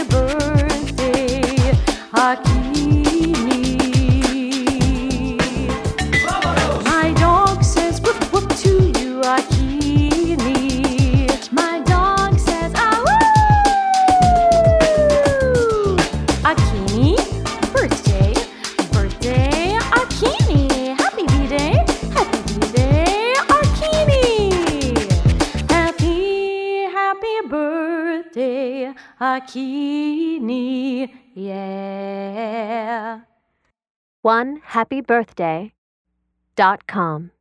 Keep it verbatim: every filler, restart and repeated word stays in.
birthday, Akini. My dog says whoop whoop to you, Akini. My dog says ah woo. Akini, birthday, birthday, Akini. Happy B-Day, happy B-Day, Akini. Happy, happy birthday, Akini. Yeah. one happy birthday dot com